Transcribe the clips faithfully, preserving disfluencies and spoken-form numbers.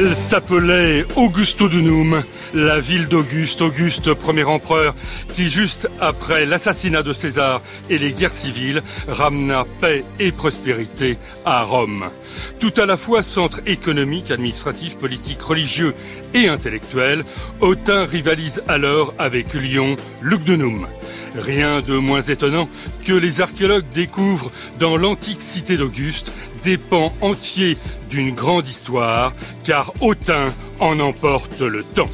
Elle s'appelait Augustodunum, la ville d'Auguste, Auguste, premier empereur, qui juste après l'assassinat de César et les guerres civiles, ramena paix et prospérité à Rome. Tout à la fois centre économique, administratif, politique, religieux et intellectuel, Autun rivalise alors avec Lyon, Lugdunum. Rien de moins étonnant que les archéologues découvrent dans l'antique cité d'Auguste des pans entiers d'une grande histoire, car Autun en emporte le temps.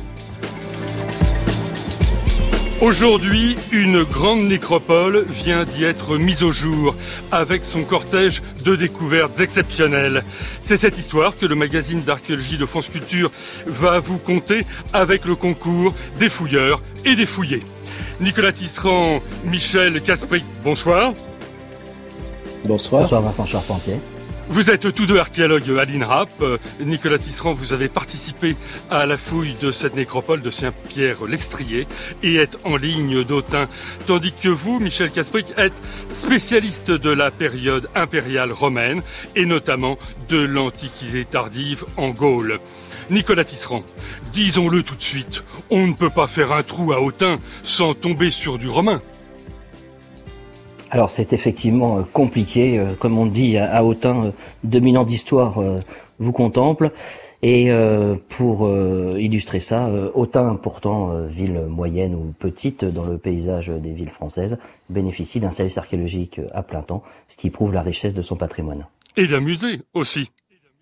Aujourd'hui, une grande nécropole vient d'y être mise au jour, avec son cortège de découvertes exceptionnelles. C'est cette histoire que le magazine d'archéologie de France Culture va vous conter avec le concours des fouilleurs et des fouillés. Nicolas Tisserand, Michel Caspric, bonsoir. Bonsoir. Bonsoir Vincent Charpentier. Vous êtes tous deux archéologues à l'INRAP. Nicolas Tisserand, vous avez participé à la fouille de cette nécropole de Saint-Pierre-l'Estrier et êtes en ligne d'Autun. Tandis que vous, Michel Caspric, êtes spécialiste de la période impériale romaine et notamment de l'Antiquité tardive en Gaule. Nicolas Tisserand, disons-le tout de suite, on ne peut pas faire un trou à Autun sans tomber sur du romain. Alors c'est effectivement compliqué, comme on dit à Autun, deux mille ans d'histoire vous contemple. Et pour illustrer ça, Autun, pourtant ville moyenne ou petite dans le paysage des villes françaises, bénéficie d'un service archéologique à plein temps, ce qui prouve la richesse de son patrimoine. Et d'un musée aussi.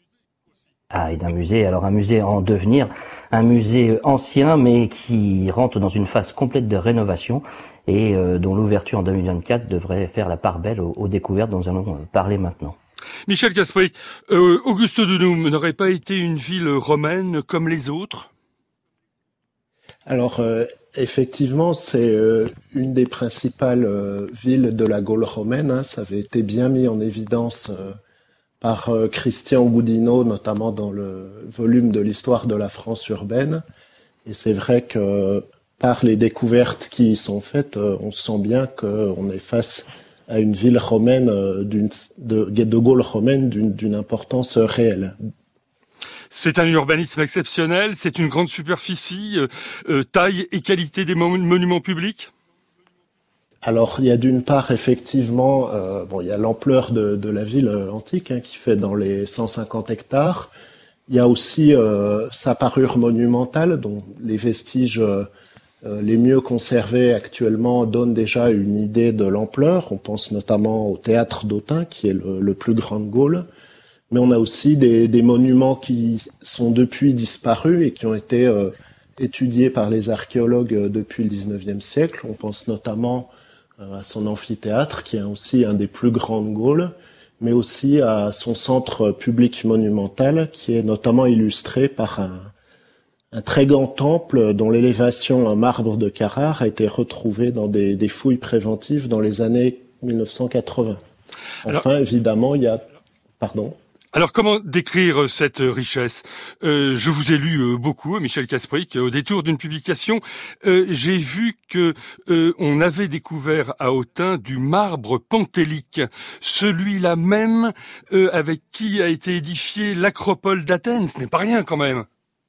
Ah, et d'un musée, alors un musée en devenir, un musée ancien mais qui rentre dans une phase complète de rénovation et euh, dont l'ouverture en deux mille vingt-quatre devrait faire la part belle aux, aux découvertes dont nous allons parler maintenant. Michel Caspric, euh, Augustodunum n'aurait pas été une ville romaine comme les autres ? Alors, euh, effectivement, c'est euh, une des principales euh, villes de la Gaule romaine. Hein. Ça avait été bien mis en évidence euh, par euh, Christian Goudinot, notamment dans le volume de l'histoire de la France urbaine. Et c'est vrai que par les découvertes qui y sont faites, euh, on sent bien qu'on est face à une ville romaine, euh, d'une, de, de Gaule romaine d'une, d'une importance euh, réelle. C'est un urbanisme exceptionnel, c'est une grande superficie, euh, euh, taille et qualité des mon- monuments publics ? Alors, il y a d'une part, effectivement, euh, bon, il y a l'ampleur de, de la ville euh, antique, hein, qui fait dans les cent cinquante hectares. Il y a aussi euh, sa parure monumentale, dont les vestiges euh, les mieux conservés actuellement donnent déjà une idée de l'ampleur. On pense notamment au théâtre d'Autun, qui est le, le plus grand de Gaule. Mais on a aussi des, des monuments qui sont depuis disparus et qui ont été euh, étudiés par les archéologues euh, depuis le dix-neuvième siècle. On pense notamment à son amphithéâtre, qui est aussi un des plus grands de Gaule, mais aussi à son centre public monumental, qui est notamment illustré par un, un très grand temple dont l'élévation en marbre de Carrare a été retrouvée dans des, des fouilles préventives dans les années mille neuf cent quatre-vingts. Enfin, Alors... évidemment, il y a... Pardon. Alors, comment décrire cette richesse ? euh, Je vous ai lu euh, beaucoup, Michel Caspric. Au détour d'une publication, euh, j'ai vu que euh, on avait découvert à Autun du marbre pentélique, celui-là même euh, avec qui a été édifiée l'acropole d'Athènes. Ce n'est pas rien quand même.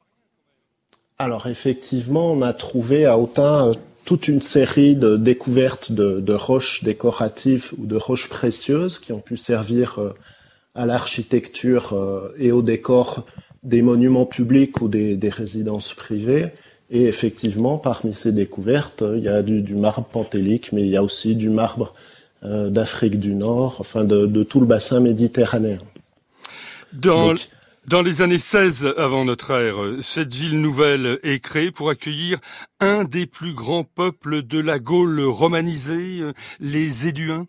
Alors, effectivement, on a trouvé à Autun toute une série de découvertes de, de roches décoratives ou de roches précieuses qui ont pu servir euh, à l'architecture euh, et au décor des monuments publics ou des, des résidences privées. Et effectivement, parmi ces découvertes, il y a du, du marbre pentélique, mais il y a aussi du marbre euh, d'Afrique du Nord, enfin de, de tout le bassin méditerranéen. Dans, Donc, dans les années seize avant notre ère, cette ville nouvelle est créée pour accueillir un des plus grands peuples de la Gaule romanisée, les Éduins.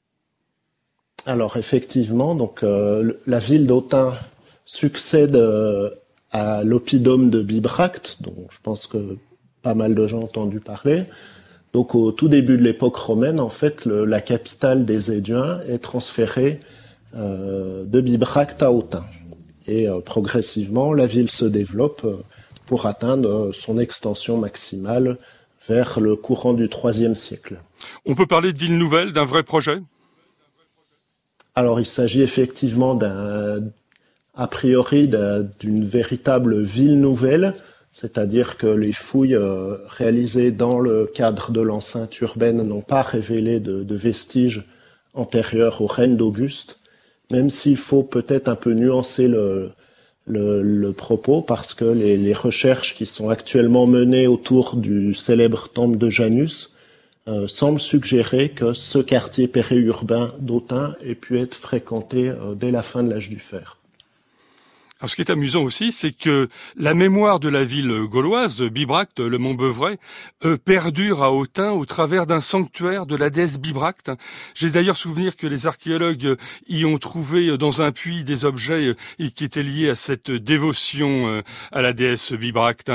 Alors effectivement, donc euh, la ville d'Autun succède euh, à l'oppidum de Bibracte, dont je pense que pas mal de gens ont entendu parler. Donc au tout début de l'époque romaine, en fait, le, la capitale des Éduins est transférée euh, de Bibracte à Autun. Et euh, progressivement, la ville se développe euh, pour atteindre euh, son extension maximale vers le courant du troisième siècle. On peut parler de ville nouvelle, d'un vrai projet ? Alors, il s'agit effectivement d'un, a priori d'une véritable ville nouvelle, c'est-à-dire que les fouilles euh, réalisées dans le cadre de l'enceinte urbaine n'ont pas révélé de, de vestiges antérieurs au règne d'Auguste, même s'il faut peut-être un peu nuancer le, le, le propos, parce que les, les recherches qui sont actuellement menées autour du célèbre temple de Janus euh, semblent suggérer que ce quartier périurbain d'Autun ait pu être fréquenté euh, dès la fin de l'âge du fer. Alors, ce qui est amusant aussi, c'est que la mémoire de la ville gauloise, Bibracte, le mont Beuvray, euh, perdure à Autun au travers d'un sanctuaire de la déesse Bibracte. J'ai d'ailleurs souvenir que les archéologues y ont trouvé dans un puits des objets qui étaient liés à cette dévotion à la déesse Bibracte.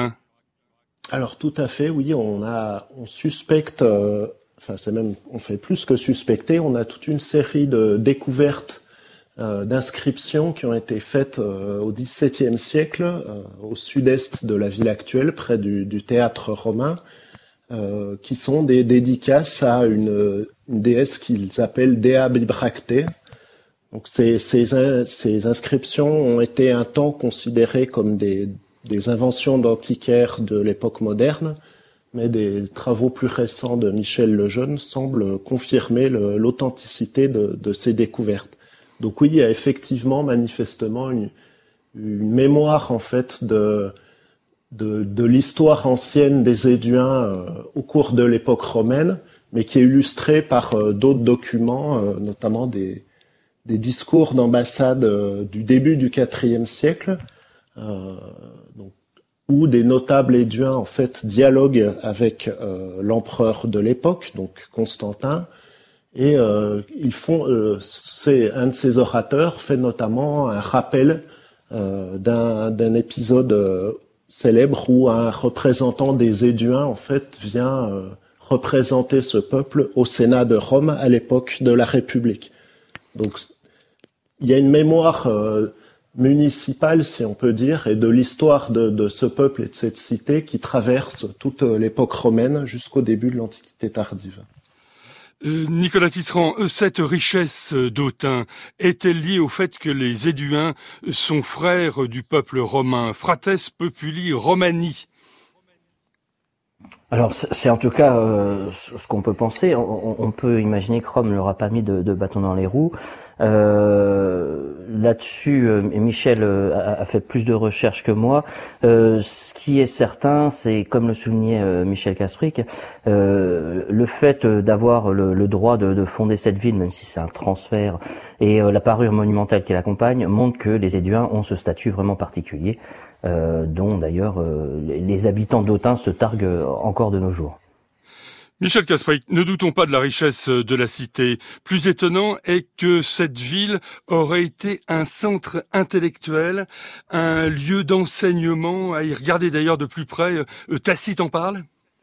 Alors tout à fait, oui, on a, on suspecte, euh, enfin c'est même, on fait plus que suspecter, on a toute une série de découvertes Euh, d'inscriptions qui ont été faites euh, au dix-septième siècle euh, au sud-est de la ville actuelle, près du, du théâtre romain, euh, qui sont des dédicaces à une, une déesse qu'ils appellent Dea Bibracte. Donc ces, ces, ces inscriptions ont été un temps considérées comme des, des inventions d'antiquaires de l'époque moderne, mais des travaux plus récents de Michel Lejeune semblent confirmer le, l'authenticité de, de ces découvertes. Donc oui, il y a effectivement, manifestement, une, une mémoire en fait de de, de l'histoire ancienne des Éduins euh, au cours de l'époque romaine, mais qui est illustrée par euh, d'autres documents, euh, notamment des des discours d'ambassade euh, du début du quatrième siècle, euh, donc, où des notables Éduins en fait dialoguent avec euh, l'empereur de l'époque, donc Constantin. Et euh, ils font, euh, c'est un de ces orateurs fait notamment un rappel euh, d'un, d'un épisode euh, célèbre où un représentant des Éduins en fait vient euh, représenter ce peuple au Sénat de Rome à l'époque de la République. Donc il y a une mémoire euh, municipale, si on peut dire, et de l'histoire de, de ce peuple et de cette cité qui traverse toute l'époque romaine jusqu'au début de l'Antiquité tardive. Euh, Nicolas Tisserand, cette richesse d'Autun est-elle liée au fait que les Éduins sont frères du peuple romain, frates populi romani? Alors c'est en tout cas euh, ce qu'on peut penser. On, on peut imaginer que Rome leur a pas mis de, de bâton dans les roues. Euh, là-dessus, euh, Michel euh, a, a fait plus de recherches que moi. Euh, ce qui est certain, c'est comme le soulignait euh, Michel Kasprick, euh, le fait d'avoir le, le droit de, de fonder cette ville, même si c'est un transfert, et euh, la parure monumentale qui l'accompagne, montre que les Éduins ont ce statut vraiment particulier. Euh, dont d'ailleurs euh, les habitants d'Autun se targuent encore de nos jours. Michel Kasprick, ne doutons pas de la richesse de la cité. Plus étonnant est que cette ville aurait été un centre intellectuel, un lieu d'enseignement, à y regarder d'ailleurs de plus près. Tacite en parle ?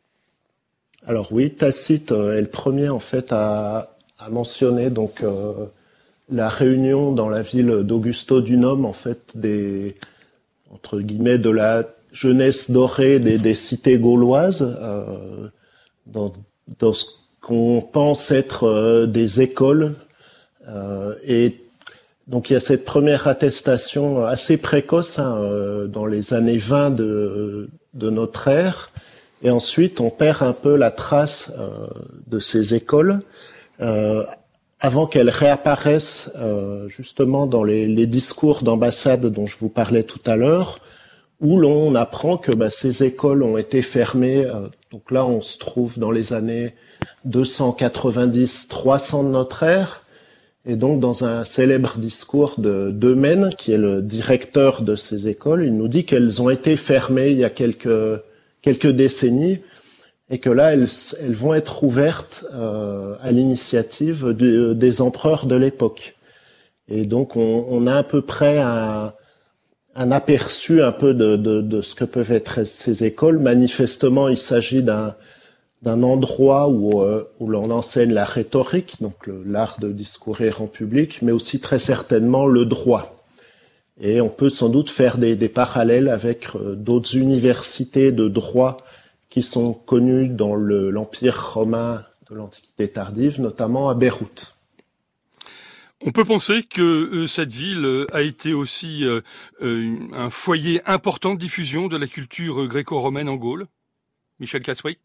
Alors oui, Tacite est le premier en fait à, à mentionner donc euh, la réunion dans la ville d'Augusto Dunum en fait des entre guillemets de la jeunesse dorée des, des cités gauloises, euh, dans, dans ce qu'on pense être euh, des écoles. Euh, et donc il y a cette première attestation assez précoce hein, euh, dans les années vingt de, de notre ère. Et ensuite on perd un peu la trace euh, de ces écoles euh, avant qu'elles réapparaissent euh, justement dans les, les discours d'ambassade dont je vous parlais tout à l'heure, où l'on apprend que bah, ces écoles ont été fermées. Euh, donc là, on se trouve dans les années deux cent quatre-vingt-dix à trois cents de notre ère, et donc dans un célèbre discours de Deumène, qui est le directeur de ces écoles, il nous dit qu'elles ont été fermées il y a quelques quelques décennies, et que là, elles, elles vont être ouvertes euh, à l'initiative de, des empereurs de l'époque. Et donc, on, on a à peu près un, un aperçu un peu de, de, de ce que peuvent être ces écoles. Manifestement, il s'agit d'un, d'un endroit où, euh, où l'on enseigne la rhétorique, donc le, l'art de discourir en public, mais aussi très certainement le droit. Et on peut sans doute faire des, des parallèles avec euh, d'autres universités de droit qui sont connus dans le, l'Empire romain de l'Antiquité tardive, notamment à Beyrouth. On peut penser que euh, cette ville euh, a été aussi euh, euh, un foyer important de diffusion de la culture euh, gréco-romaine en Gaule. Michel Cassery.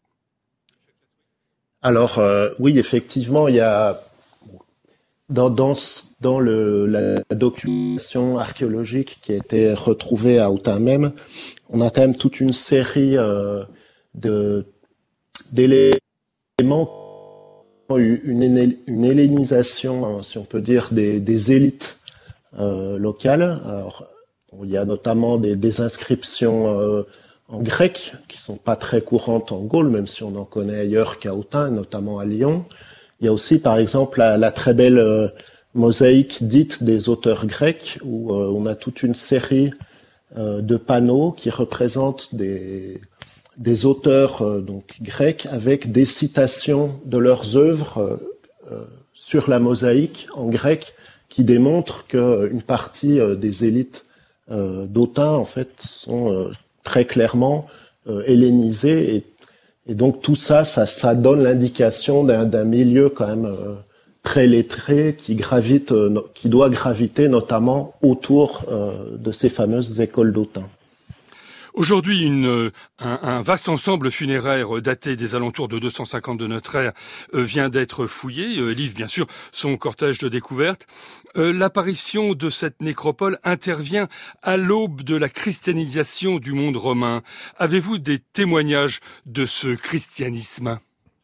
Alors euh, oui, effectivement, il y a dans, dans, dans le, la documentation archéologique qui a été retrouvée à Autun même, on a quand même toute une série euh, de d'éléments Une, une hellénisation, si on peut dire, des, des élites euh, locales. Alors, il y a notamment des, des inscriptions euh, en grec qui sont pas très courantes en Gaule, même si on en connaît ailleurs qu'à Autun, notamment à Lyon. Il y a aussi, par exemple, la, la très belle euh, mosaïque dite des auteurs grecs, où euh, on a toute une série euh, de panneaux qui représentent des des auteurs euh, donc grecs avec des citations de leurs œuvres euh, euh, sur la mosaïque en grec qui démontrent qu'une partie euh, des élites euh, d'Autun en fait sont euh, très clairement euh, hellénisées et, et donc tout ça, ça, ça donne l'indication d'un, d'un milieu quand même euh, très lettré qui gravite, euh, no, qui doit graviter notamment autour euh, de ces fameuses écoles d'Autun. Aujourd'hui, une, un, un vaste ensemble funéraire daté des alentours de deux cent cinquante de notre ère vient d'être fouillé, euh, livre bien sûr son cortège de découvertes. Euh, l'apparition de cette nécropole intervient à l'aube de la christianisation du monde romain. Avez-vous des témoignages de ce christianisme ?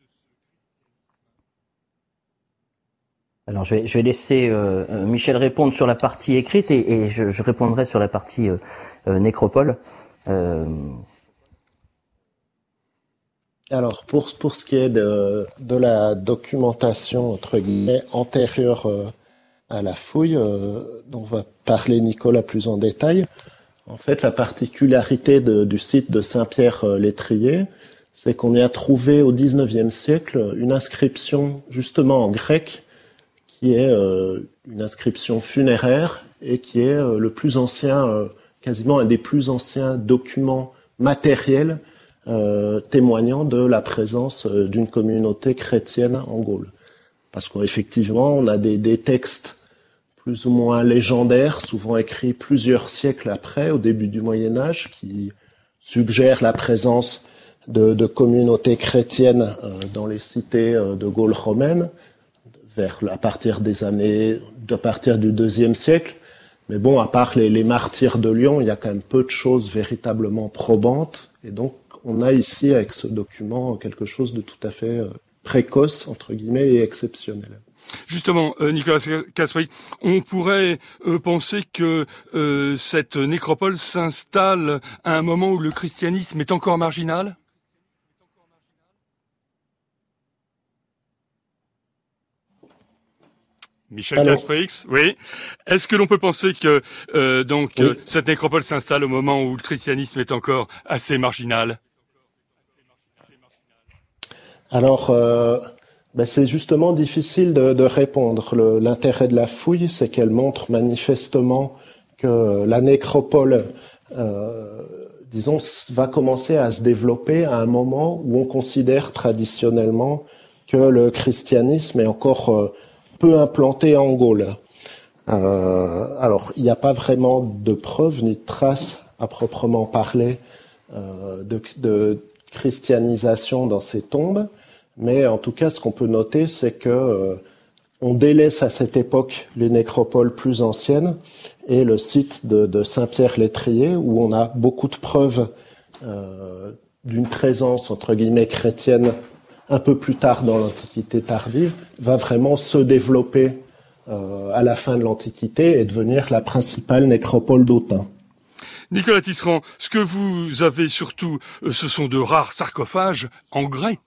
Alors je vais, je vais laisser euh, Michel répondre sur la partie écrite et, et je, je répondrai sur la partie euh, euh, nécropole. Euh... Alors pour pour ce qui est de de la documentation entre guillemets antérieure euh, à la fouille, euh, dont va parler Nicolas plus en détail. En fait, la particularité de, du site de Saint-Pierre-l'Étrier, c'est qu'on y a trouvé au dix-neuvième siècle une inscription justement en grec qui est euh, une inscription funéraire et qui est euh, le plus ancien euh, quasiment un des plus anciens documents matériels euh, témoignant de la présence euh, d'une communauté chrétienne en Gaule. Parce qu'effectivement, on a des, des textes plus ou moins légendaires, souvent écrits plusieurs siècles après, au début du Moyen-Âge, qui suggèrent la présence de, de communautés chrétiennes euh, dans les cités euh, de Gaule romaine, vers, à partir des années, à partir du deuxième siècle. Mais bon, à part les, les martyrs de Lyon, il y a quand même peu de choses véritablement probantes. Et donc, on a ici, avec ce document, quelque chose de tout à fait euh, précoce, entre guillemets, et exceptionnel. Justement, euh, Nicolas Cassery, on pourrait euh, penser que euh, cette nécropole s'installe à un moment où le christianisme est encore marginal ? Michel Casperix, oui. Est-ce que l'on peut penser que euh, donc oui. euh, cette nécropole s'installe au moment où le christianisme est encore assez marginal ? Alors, euh, ben c'est justement difficile de, de répondre. Le, l'intérêt de la fouille, c'est qu'elle montre manifestement que la nécropole, euh, disons, va commencer à se développer à un moment où on considère traditionnellement que le christianisme est encore euh, peu implanté en Gaule. Euh, alors, il n'y a pas vraiment de preuves ni de traces à proprement parler euh, de, de christianisation dans ces tombes, mais en tout cas, ce qu'on peut noter, c'est que euh, on délaisse à cette époque les nécropoles plus anciennes et le site de, de Saint-Pierre-l'Étrier, où on a beaucoup de preuves euh, d'une présence entre guillemets chrétienne un peu plus tard dans l'Antiquité tardive, va vraiment se développer euh, à la fin de l'Antiquité et devenir la principale nécropole d'Autun. Nicolas Tisserand, ce que vous avez surtout, ce sont de rares sarcophages en grès.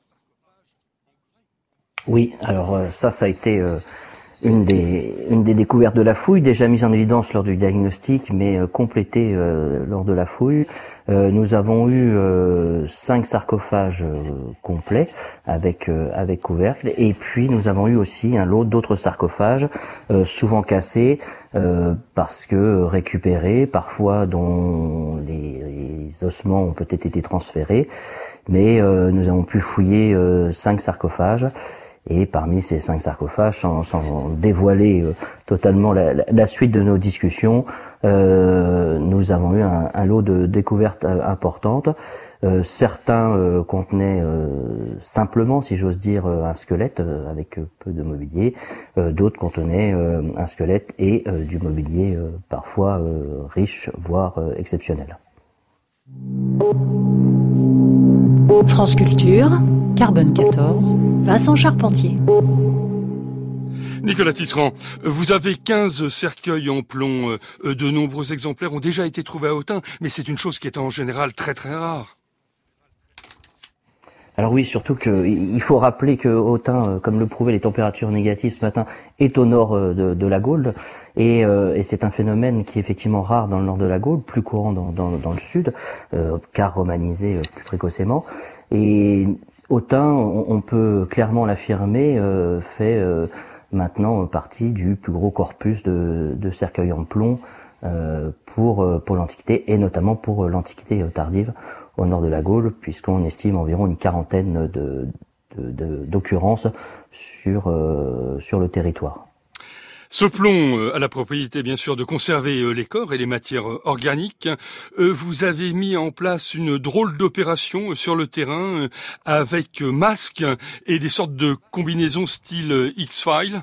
Oui, alors ça, ça a été euh, une des une des découvertes de la fouille, déjà mise en évidence lors du diagnostic, mais euh, complétée euh, lors de la fouille. Euh, nous avons eu euh, cinq sarcophages euh, complets avec euh, avec couvercle, et puis nous avons eu aussi un lot d'autres sarcophages, euh, souvent cassés euh, parce que récupérés, parfois dont les, les ossements ont peut-être été transférés, mais euh, nous avons pu fouiller euh, cinq sarcophages. Et parmi ces cinq sarcophages, sans, sans dévoiler euh, totalement la, la, la suite de nos discussions, euh, nous avons eu un, un lot de découvertes euh, importantes. Euh, certains euh, contenaient euh, simplement, si j'ose dire, un squelette euh, avec peu de mobilier. Euh, d'autres contenaient euh, un squelette et euh, du mobilier euh, parfois euh, riche, voire euh, exceptionnel. France Culture, Carbone quatorze, Vincent Charpentier. Nicolas Tisserand, vous avez quinze cercueils en plomb. De nombreux exemplaires ont déjà été trouvés à Autun, mais c'est une chose qui est en général très très rare. Alors oui, surtout que il faut rappeler que Autun, comme le prouvaient les températures négatives ce matin, est au nord de, de la Gaule, et, euh, et c'est un phénomène qui est effectivement rare dans le nord de la Gaule, plus courant dans, dans, dans le sud, euh, car romanisé euh, plus précocement. Et Autun, on, on peut clairement l'affirmer, euh, fait euh, maintenant partie du plus gros corpus de, de cercueils en plomb euh, pour pour l'Antiquité, et notamment pour l'Antiquité tardive au nord de la Gaule, puisqu'on estime environ une quarantaine de, de, de, d'occurrences sur, euh, sur le territoire. Ce plomb a la propriété, bien sûr, de conserver les corps et les matières organiques. Vous avez mis en place une drôle d'opération sur le terrain avec masques et des sortes de combinaisons style X-Files.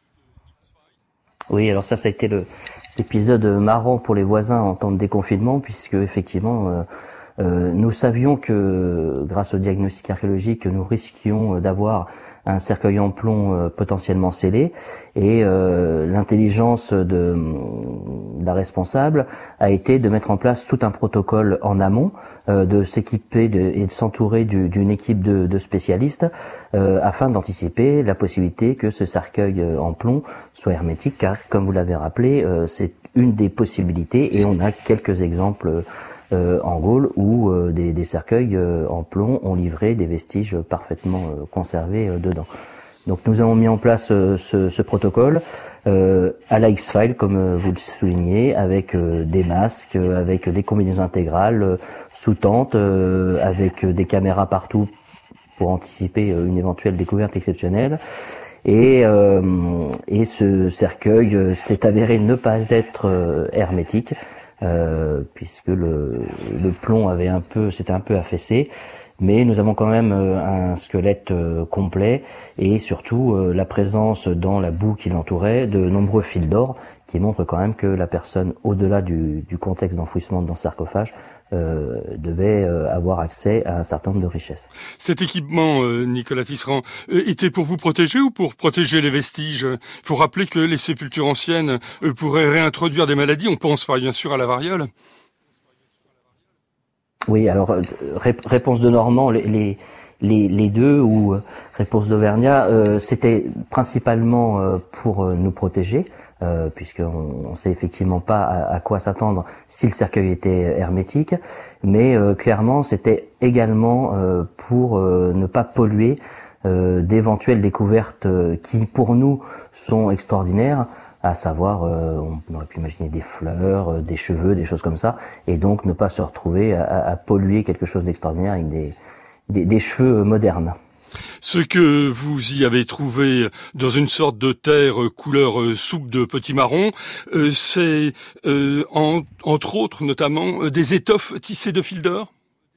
Oui, alors ça, ça a été le, l'épisode marrant pour les voisins en temps de déconfinement, puisque effectivement... Euh, Euh, nous savions que, grâce au diagnostic archéologique, nous risquions d'avoir un cercueil en plomb euh, potentiellement scellé, et euh, l'intelligence de, de la responsable a été de mettre en place tout un protocole en amont, euh, de s'équiper de, et de s'entourer du, d'une équipe de, de spécialistes euh, afin d'anticiper la possibilité que ce cercueil en plomb soit hermétique, car, comme vous l'avez rappelé, euh, c'est une des possibilités, et on a quelques exemples Euh, en Gaule où euh, des, des cercueils euh, en plomb ont livré des vestiges parfaitement euh, conservés euh, dedans. Donc nous avons mis en place euh, ce, ce protocole euh, à la X-File, comme euh, vous le soulignez, avec euh, des masques, euh, avec des combinaisons intégrales, euh, sous tente, euh, avec euh, des caméras partout pour anticiper euh, une éventuelle découverte exceptionnelle. Et, euh, et ce cercueil euh, s'est avéré ne pas être euh, hermétique, Euh, puisque le, le plomb avait un peu, s'était un peu affaissé, mais nous avons quand même euh, un squelette euh, complet, et surtout euh, la présence dans la boue qui l'entourait de nombreux fils d'or, qui montrent quand même que la personne, au-delà du, du contexte d'enfouissement dans le sarcophage, euh, devait euh, avoir accès à un certain nombre de richesses. Cet équipement, euh, Nicolas Tisserand, euh, était pour vous protéger ou pour protéger les vestiges? Il faut rappeler que les sépultures anciennes euh, pourraient réintroduire des maladies. On pense par bien sûr à la variole. Oui, alors euh, ré- réponse de Normand, les, les, les, les deux, ou euh, réponse d'Auvergnat, euh, c'était principalement euh, pour euh, nous protéger. Euh, puisqu'on ne sait effectivement pas à, à quoi s'attendre si le cercueil était hermétique, mais euh, clairement c'était également euh, pour euh, ne pas polluer euh, d'éventuelles découvertes euh, qui pour nous sont extraordinaires, à savoir euh, on aurait pu imaginer des fleurs, euh, des cheveux, des choses comme ça, et donc ne pas se retrouver à, à polluer quelque chose d'extraordinaire avec des, des, des cheveux modernes. Ce que vous y avez trouvé dans une sorte de terre couleur soupe de petit marron, euh, c'est euh, en, entre autres notamment euh, des étoffes tissées de fils d'or.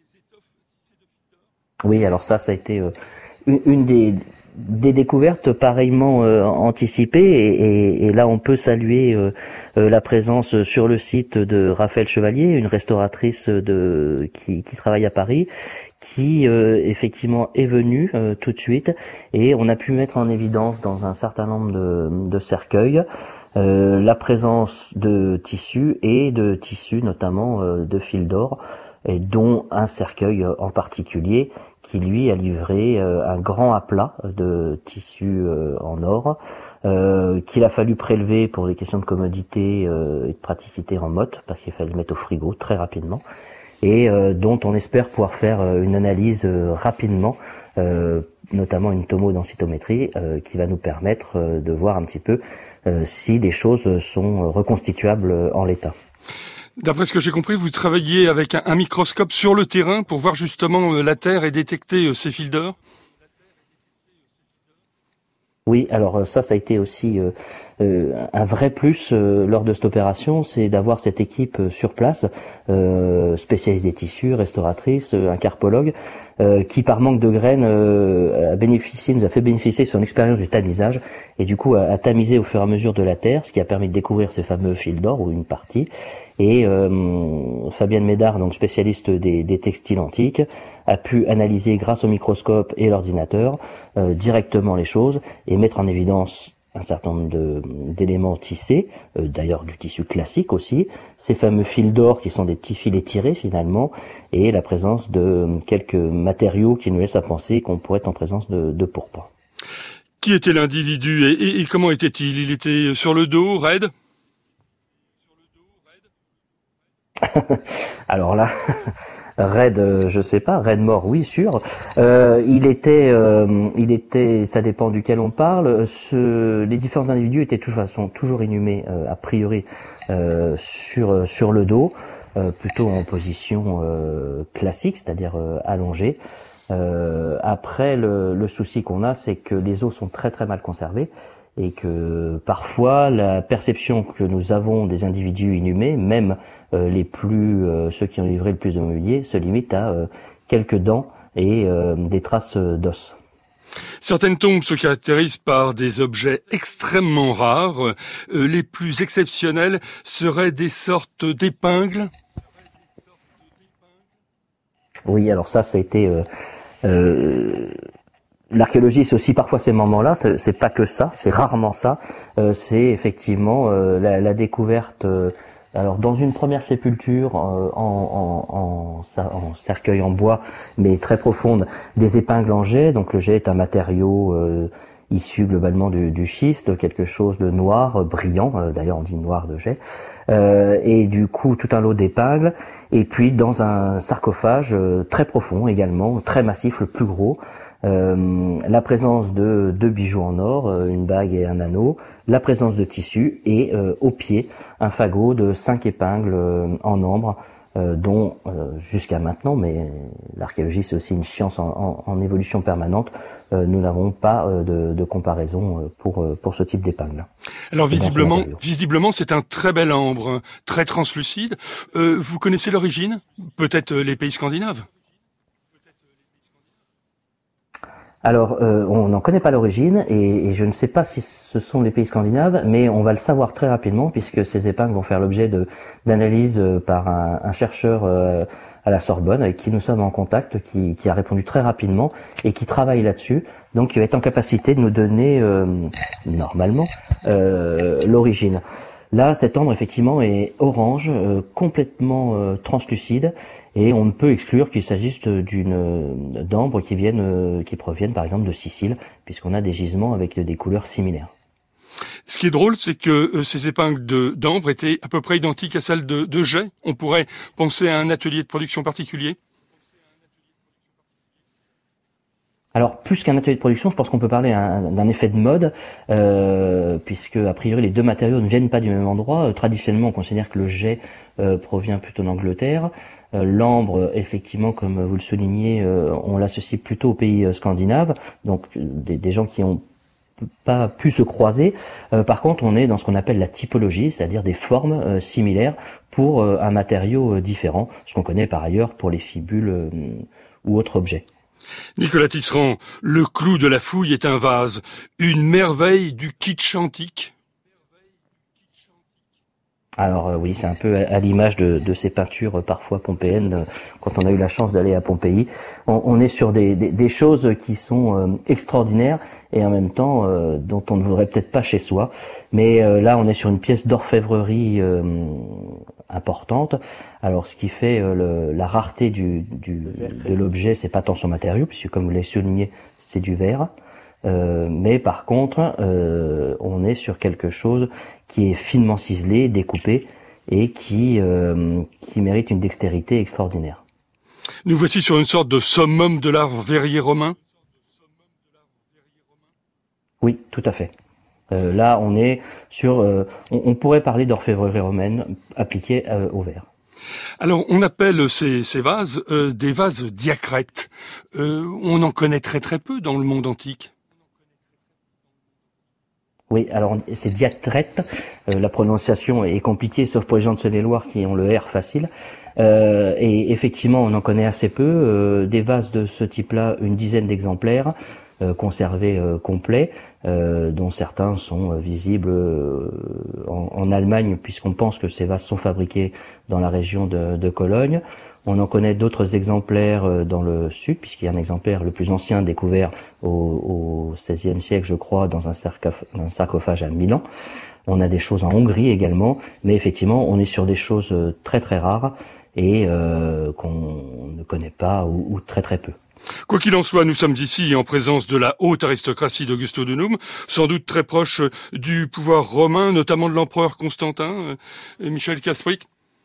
Oui, alors ça, ça a été euh, une, une des, des découvertes pareillement euh, anticipées, et, et, et là on peut saluer euh, euh, la présence sur le site de Raphaël Chevalier, une restauratrice de qui, qui travaille à Paris, qui euh, effectivement est venue euh, tout de suite, et on a pu mettre en évidence dans un certain nombre de, de cercueils euh, la présence de tissus, et de tissus notamment euh, de fils d'or, et dont un cercueil en particulier qui lui a livré euh, un grand aplat de tissus euh, en or euh, qu'il a fallu prélever pour des questions de commodité euh, et de praticité en motte, parce qu'il fallait le mettre au frigo très rapidement, et euh, dont on espère pouvoir faire euh, une analyse euh, rapidement, euh, notamment une tomodensitométrie euh, qui va nous permettre euh, de voir un petit peu euh, si les choses sont reconstituables en l'état. D'après ce que j'ai compris, vous travaillez avec un, un microscope sur le terrain pour voir justement euh, la terre et détecter euh, ces fils d'or. Oui, alors ça, ça a été aussi euh, euh, un vrai plus euh, lors de cette opération, c'est d'avoir cette équipe euh, sur place, euh, spécialiste des tissus, restauratrice, euh, un carpologue, euh, qui par manque de graines euh, a bénéficié, nous a fait bénéficier de son expérience du tamisage, et du coup a, a tamisé au fur et à mesure de la terre, ce qui a permis de découvrir ces fameux fils d'or, ou une partie. Et euh, Fabienne Médard, donc spécialiste des, des textiles antiques, a pu analyser grâce au microscope et l'ordinateur euh, directement les choses et mettre en évidence un certain nombre de, d'éléments tissés, euh, d'ailleurs du tissu classique aussi, ces fameux fils d'or qui sont des petits fils étirés finalement, et la présence de quelques matériaux qui nous laissent à penser qu'on pourrait être en présence de, de pourpre. Qui était l'individu et, et, et comment était-il? Il était sur le dos, raide? Alors là, raide, je sais pas, raide mort, oui, sûr. Euh, il était, euh, il était, ça dépend duquel on parle. Ce, les différents individus étaient de toute façon toujours inhumés euh, a priori euh, sur sur le dos, euh, plutôt en position euh, classique, c'est-à-dire euh, allongée. Euh, après, le, le souci qu'on a, c'est que les os sont très très mal conservés. Et que parfois la perception que nous avons des individus inhumés, même euh, les plus euh, ceux qui ont livré le plus de mobilier, se limite à euh, quelques dents et euh, des traces d'os. Certaines tombes se caractérisent par des objets extrêmement rares. Euh, les plus exceptionnels seraient des sortes d'épingles. Oui, alors ça, ça a été euh, euh, l'archéologie, c'est aussi parfois ces moments-là, c'est, c'est pas que ça, c'est rarement ça, euh, c'est effectivement euh, la, la découverte, euh, alors dans une première sépulture euh, en, en, en, en cercueil en bois, mais très profonde, des épingles en jet, donc le jet est un matériau euh, issu globalement du, du schiste, quelque chose de noir, brillant, euh, d'ailleurs on dit noir de jet, euh, et du coup tout un lot d'épingles, et puis dans un sarcophage euh, très profond également, très massif, le plus gros, Euh, la présence de deux bijoux en or, euh, une bague et un anneau, la présence de tissus et euh, au pied un fagot de cinq épingles euh, en ambre, euh, dont euh, jusqu'à maintenant, mais l'archéologie c'est aussi une science en, en, en évolution permanente, euh, nous n'avons pas euh, de, de comparaison pour pour ce type d'épingle. Alors visiblement, visiblement c'est un très bel ambre, très translucide. Euh, vous connaissez l'origine? Peut-être les pays scandinaves? Alors, euh, on n'en connaît pas l'origine et, et je ne sais pas si ce sont les pays scandinaves, mais on va le savoir très rapidement puisque ces épingles vont faire l'objet de, d'analyses par un, un chercheur euh, à la Sorbonne avec qui nous sommes en contact, qui, qui a répondu très rapidement et qui travaille là-dessus, donc il va être en capacité de nous donner euh, normalement euh, l'origine. Là, cet ambre, effectivement, est orange, euh, complètement euh, translucide, et on ne peut exclure qu'il s'agisse d'une euh, d'ambre qui viennent, euh, qui proviennent, par exemple, de Sicile, puisqu'on a des gisements avec des couleurs similaires. Ce qui est drôle, c'est que euh, ces épingles de, d'ambre étaient à peu près identiques à celles de, de jet. On pourrait penser à un atelier de production particulier. Alors, plus qu'un atelier de production, je pense qu'on peut parler un, d'un effet de mode, euh, puisque a priori les deux matériaux ne viennent pas du même endroit. Euh, traditionnellement, on considère que le jet euh, provient plutôt d'Angleterre. Euh, l'ambre, effectivement, comme vous le soulignez, euh, on l'associe plutôt aux pays euh, scandinaves, donc des, des gens qui ont pas pu se croiser. Euh, par contre, on est dans ce qu'on appelle la typologie, c'est-à-dire des formes euh, similaires pour euh, un matériau euh, différent, ce qu'on connaît par ailleurs pour les fibules euh, ou autres objets. Nicolas Tisserand, le clou de la fouille est un vase, une merveille du kitsch antique. Alors euh, oui, c'est un peu à, à l'image de, de ces peintures euh, parfois pompéennes, euh, quand on a eu la chance d'aller à Pompéi. On, on est sur des, des, des choses qui sont euh, extraordinaires et en même temps euh, dont on ne voudrait peut-être pas chez soi. Mais euh, là, on est sur une pièce d'orfèvrerie euh, importante. Alors, ce qui fait euh, le, la rareté du, du, de l'objet, c'est pas tant son matériau, puisque comme vous l'avez souligné, c'est du verre. Euh, mais par contre, euh, on est sur quelque chose qui est finement ciselé, découpé, et qui, euh, qui mérite une dextérité extraordinaire. Nous voici sur une sorte de summum de l'art verrier romain. Oui, tout à fait. Euh, là, on est sur, euh, on, on pourrait parler d'orfèvrerie romaine appliquée euh, au verre. Alors, on appelle ces, ces vases euh, des vases diacrètes. Euh, on en connaît très très peu dans le monde antique. Oui, alors c'est Diatrette. Euh, la prononciation est compliquée, sauf pour les gens de Saône-et-Loire qui ont le R facile. Euh, et effectivement, on en connaît assez peu. Euh, des vases de ce type-là, une dizaine d'exemplaires euh, conservés euh, complets, euh, dont certains sont euh, visibles euh, en, en Allemagne, puisqu'on pense que ces vases sont fabriqués dans la région de, de Cologne. On en connaît d'autres exemplaires dans le sud, puisqu'il y a un exemplaire le plus ancien découvert au, au seizième siècle, je crois, dans un, sarcoph- un sarcophage à Milan. On a des choses en Hongrie également, mais effectivement, on est sur des choses très très rares et euh, qu'on ne connaît pas ou, ou très très peu. Quoi qu'il en soit, nous sommes ici en présence de la haute aristocratie d'Augustodunum, sans doute très proche du pouvoir romain, notamment de l'empereur Constantin. Michel Kasprick.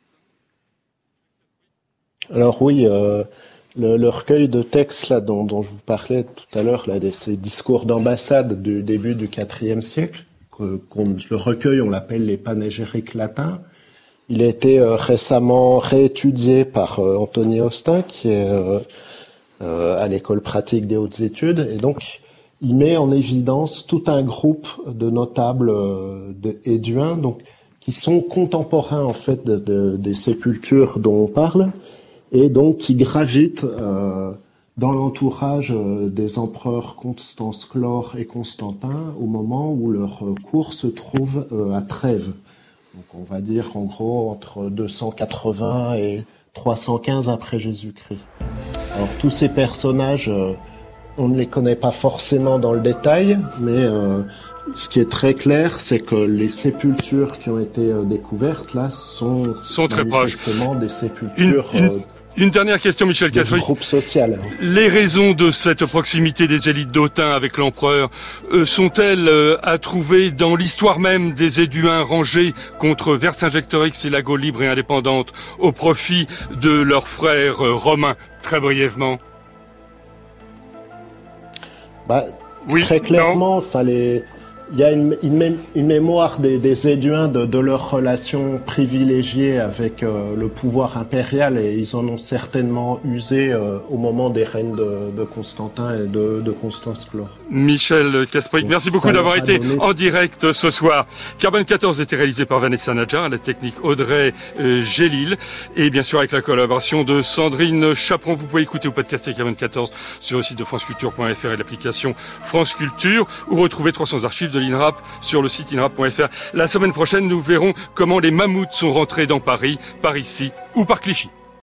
Alors oui, euh, le, le recueil de textes là dont, dont je vous parlais tout à l'heure, là, de ces discours d'ambassade du début du quatrième siècle, que, qu'on, le recueil on l'appelle les panégyriques latins. Il a été euh, récemment réétudié par euh, Anthony Austin, qui est euh, euh, à l'école pratique des hautes études, et donc il met en évidence tout un groupe de notables euh, de éduins, donc qui sont contemporains en fait de, de, des sépultures dont on parle. Et donc qui gravitent euh, dans l'entourage euh, des empereurs Constance Chlore et Constantin au moment où leur euh, cour se trouve euh, à Trèves. Donc on va dire en gros entre deux cent quatre-vingts et trois cent quinze après Jésus-Christ. Alors tous ces personnages, euh, on ne les connaît pas forcément dans le détail, mais euh, ce qui est très clair, c'est que les sépultures qui ont été euh, découvertes là sont, sont très proches. Des sépultures. Une, une... Euh, Une dernière question, Michel Kasprick. Groupe social. Les raisons de cette proximité des élites d'Autun avec l'empereur euh, sont-elles euh, à trouver dans l'histoire même des Éduins rangés contre Vercingétorix et la Gaule libre et indépendante au profit de leurs frères euh, romains, très brièvement? Bah, oui, très clairement, fallait. Il y a une, une, une mémoire des, des Éduins de, de leur relation privilégiée avec euh, le pouvoir impérial, et ils en ont certainement usé euh, au moment des règnes de, de Constantin et de, de Constance Chlore. Michel Kasprick, merci beaucoup d'avoir été donné... en direct ce soir. Carbone quatorze était réalisé par Vanessa Nadjar, à la technique Audrey euh, Gélil, et bien sûr avec la collaboration de Sandrine Chaperon. Vous pouvez écouter ou podcaster Carbone quatorze sur le site de franceculture point f r et l'application France Culture, ou retrouver trois cents archives de l'INRAP sur le site inrap point f r. La semaine prochaine, nous verrons comment les mammouths sont rentrés dans Paris, par ici ou par Clichy.